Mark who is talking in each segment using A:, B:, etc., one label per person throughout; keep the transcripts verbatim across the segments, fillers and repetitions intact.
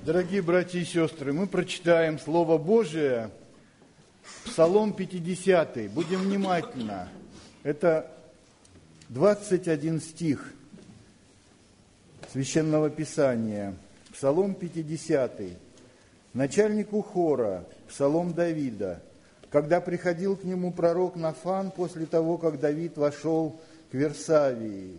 A: Дорогие братья и сестры, мы прочитаем Слово Божие, Псалом пятидесятый. Будем внимательно. Это двадцать один стих Священного Писания. Псалом пятидесятый. Начальнику хора, Псалом Давида. Когда приходил к нему пророк Нафан после того, как Давид вошел к Версавии.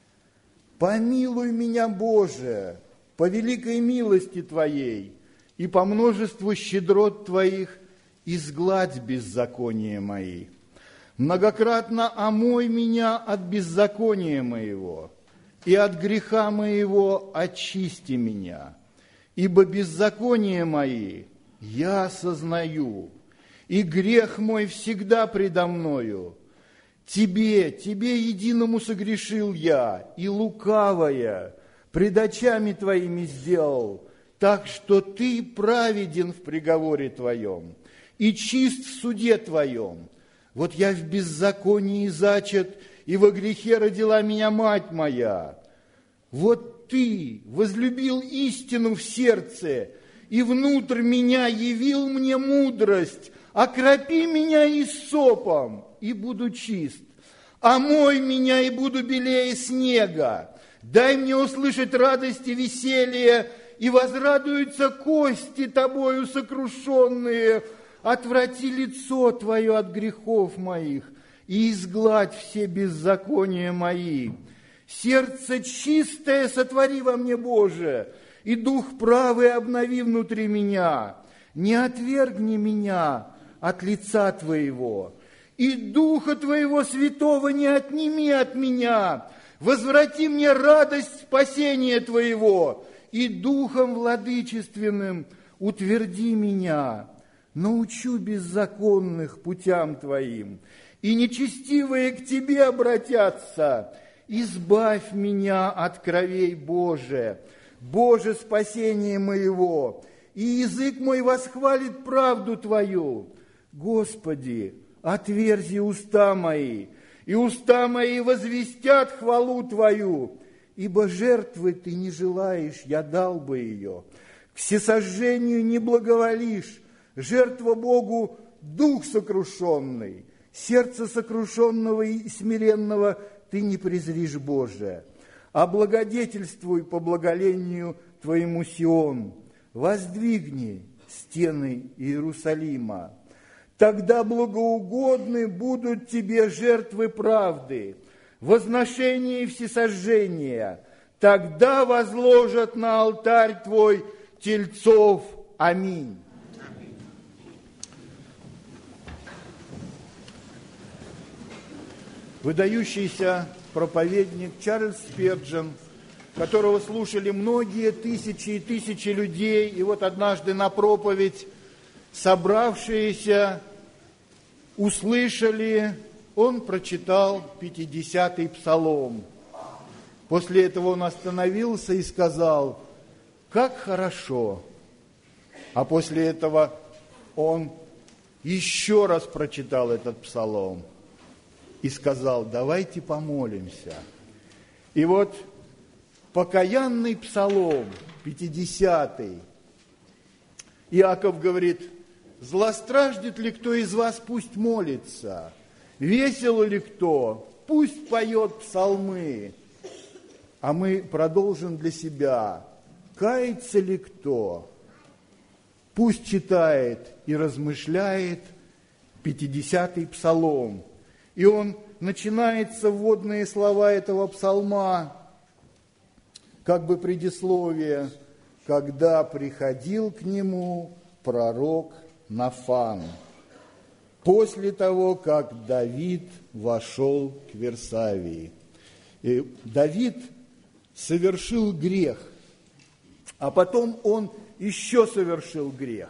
A: «Помилуй меня, Боже, по великой милости Твоей и по множеству щедрот Твоих изгладь беззакония мои. Многократно омой меня от беззакония моего, и от греха моего очисти меня. Ибо беззакония мои я сознаю, и грех мой всегда предо мною. Тебе, Тебе единому согрешил я, и лукавая пред очами Твоими сделал, так что Ты праведен в приговоре Твоем и чист в суде Твоем. Вот я в беззаконии зачат, и во грехе родила меня мать моя. Вот Ты возлюбил истину в сердце, и внутрь меня явил мне мудрость. Окропи меня иссопом, и буду чист. Омой меня, и буду белее снега. Дай мне услышать радость и веселье, и возрадуются кости Тобою сокрушенные. Отврати лицо Твое от грехов моих, и изгладь все беззакония мои. Сердце чистое сотвори во мне, Боже, и дух правый обнови внутри меня. Не отвергни меня от лица Твоего, и Духа Твоего Святого не отними от меня. Возврати мне радость спасения Твоего, и Духом Владычественным утверди меня. Научу беззаконных путям Твоим, и нечестивые к Тебе обратятся. Избавь меня от кровей, Боже, Боже, спасение моего, и язык мой восхвалит правду Твою. Господи, отверзи уста мои, и уста мои возвестят хвалу Твою, ибо жертвы Ты не желаешь, я дал бы ее. К всесожжению не благоволишь, жертва Богу дух сокрушенный, сердце сокрушенного и смиренного Ты не презришь, Боже. Облагодетельствуй по благолению Твоему Сион, воздвигни стены Иерусалима. Тогда благоугодны будут Тебе жертвы правды, возношения и всесожжения. Тогда возложат на алтарь Твой тельцов. Аминь. Выдающийся проповедник Чарльз Спирджин, которого слушали многие тысячи и тысячи людей, и вот однажды на проповедь собравшиеся услышали, он прочитал пятидесятый псалом. После этого он остановился и сказал: «Как хорошо!» А после этого он еще раз прочитал этот псалом и сказал: «Давайте помолимся». И вот покаянный псалом, пятидесятый, Иаков говорит: «Злостраждет ли кто из вас, пусть молится, весело ли кто, пусть поет псалмы». А мы продолжим для себя: «Кается ли кто, пусть читает и размышляет пятидесятый псалом». И он начинается вводные слова этого псалма, как бы предисловие: «Когда приходил к нему пророк Нафан, после того, как Давид вошел к Версавии». И Давид совершил грех, а потом он еще совершил грех.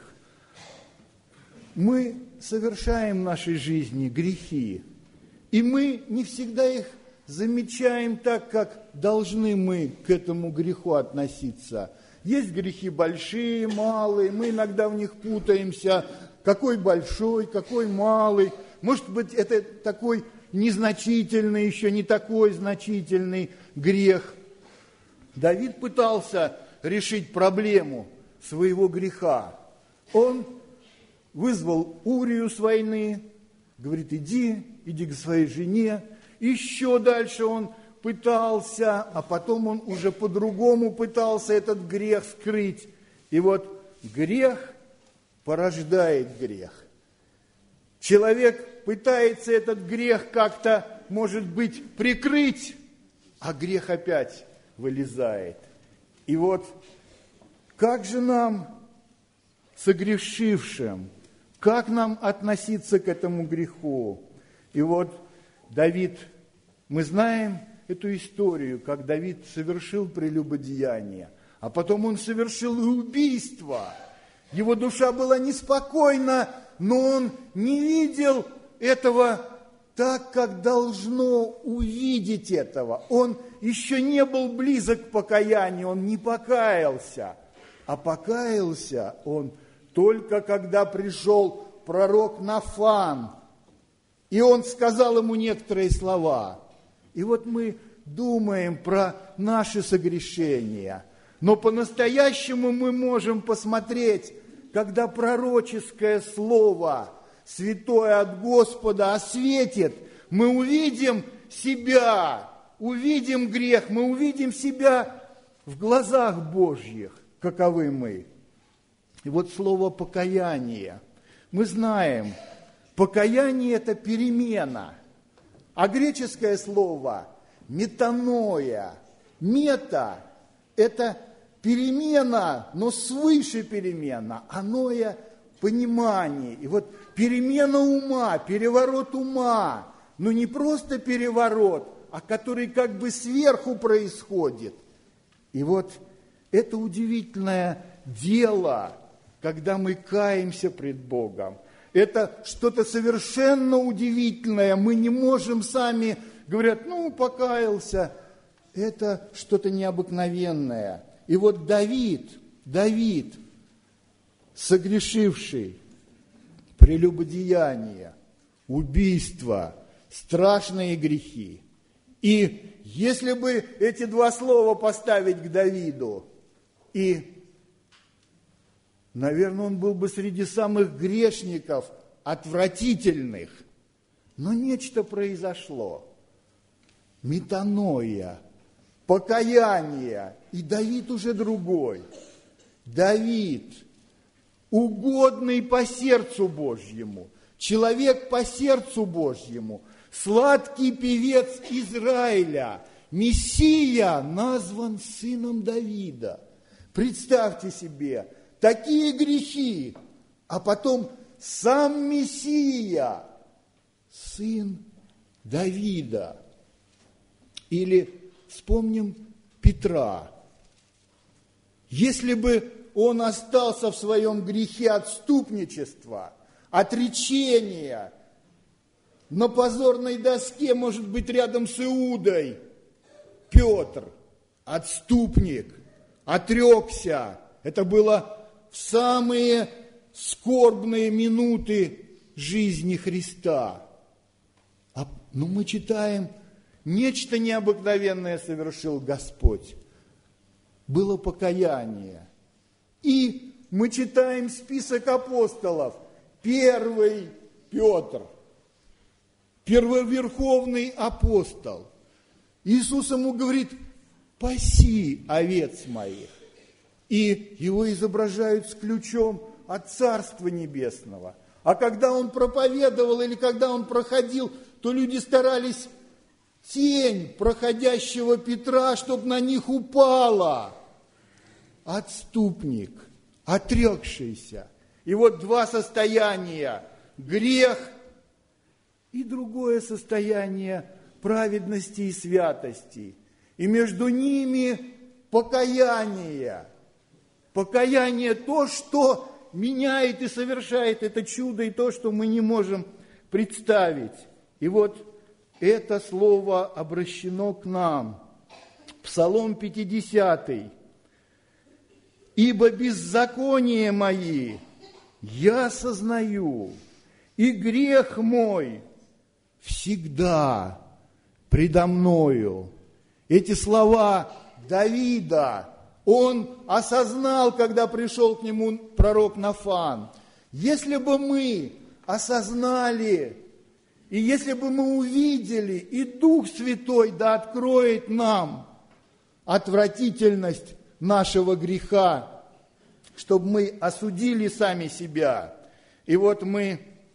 A: Мы совершаем в нашей жизни грехи, и мы не всегда их замечаем так, как должны мы к этому греху относиться. Есть грехи большие, малые, мы иногда в них путаемся. Какой большой, какой малый. Может быть, это такой незначительный, еще не такой значительный грех. Давид пытался решить проблему. своего греха. Он вызвал Урию с войны, говорит, иди, иди к своей жене. Еще дальше он пытался, а потом он уже по-другому пытался этот грех скрыть. И вот грех порождает грех. Человек пытается этот грех как-то, может быть, прикрыть, а грех опять вылезает. И вот как же нам, согрешившим, как нам относиться к этому греху? И вот Давид, мы знаем эту историю, как Давид совершил прелюбодеяние, а потом он совершил и убийство. Его душа была неспокойна, но он не видел этого так, как должно увидеть этого. Он еще не был близок к покаянию, он не покаялся. А покаялся он только когда пришел пророк Нафан, и он сказал ему некоторые слова. И вот мы думаем про наши согрешения, но по-настоящему мы можем посмотреть, когда пророческое слово, святое от Господа, осветит, мы увидим себя, увидим грех, мы увидим себя в глазах Божьих, каковы мы. И вот слово «покаяние». Мы знаем, покаяние – это перемена, а греческое слово «метаноя». Мета – это перемена, но свыше перемена, аноя – понимание. И вот перемена ума, переворот ума, но не просто переворот, а который как бы сверху происходит. И вот это удивительное дело, когда мы каемся пред Богом. Это что-то совершенно удивительное. Мы не можем сами, говорят, ну, покаялся. Это что-то необыкновенное. И вот Давид, Давид, согрешивший, прелюбодеяние, убийство, страшные грехи. И если бы эти два слова поставить к Давиду, и, наверное, он был бы среди самых грешников, отвратительных, но нечто произошло. Метаноя, покаяние, и Давид уже другой. Давид, угодный по сердцу Божьему, человек по сердцу Божьему, сладкий певец Израиля, Мессия назван сыном Давида. Представьте себе, такие грехи, а потом сам Мессия, сын Давида. Или вспомним Петра. Если бы он остался в своем грехе отступничества, отречения, на позорной доске, может быть, рядом с Иудой, Петр, отступник, отрекся. Это было в самые скорбные минуты жизни Христа. А, ну, мы читаем, нечто необыкновенное совершил Господь. Было покаяние. И мы читаем список апостолов. Первый Петр, первоверховный апостол. Иисус ему говорит, паси овец моих. И его изображают с ключом от Царства Небесного. А когда он проповедовал или когда он проходил, то люди старались тень проходящего Петра, чтобы на них упала. Отступник, отрекшийся. И вот два состояния. Грех и другое состояние праведности и святости. И между ними покаяние. Покаяние то, что меняет и совершает это чудо, и то, что мы не можем представить. И вот это слово обращено к нам. Псалом пятидесятый. «Ибо беззаконие мои я сознаю, и грех мой всегда предо мною». Эти слова Давида он осознал, когда пришел к нему пророк Нафан. Если бы мы осознали, и если бы мы увидели, и Дух Святой да откроет нам отвратительность нашего греха, чтобы мы осудили сами себя. И вот мы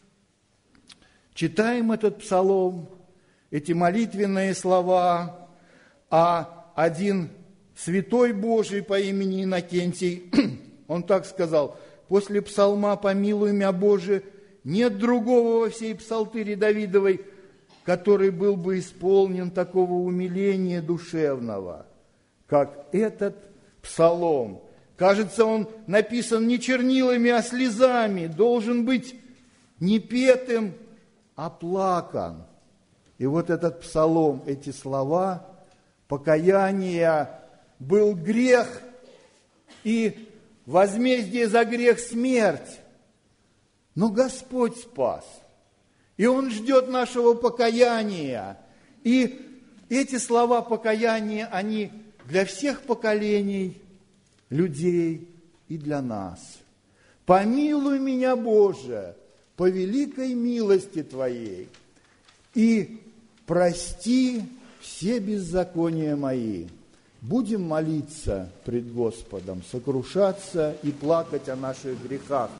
A: читаем этот псалом, эти молитвенные слова, а один святой Божий по имени Иннокентий, он так сказал: «После псалма «Помилуй меня, Боже», нет другого во всей псалтыре Давидовой, который был бы исполнен такого умиления душевного, как этот псалом». Кажется, он написан не чернилами, а слезами, должен быть не петым, а плакан. И вот этот псалом, эти слова покаяния, был грех и возмездие за грех смерть. Но Господь спас. И Он ждет нашего покаяния. И эти слова покаяния, они для всех поколений людей и для нас. «Помилуй меня, Боже, по великой милости Твоей, и прости все беззакония мои». Будем молиться пред Господом, сокрушаться и плакать о наших грехах.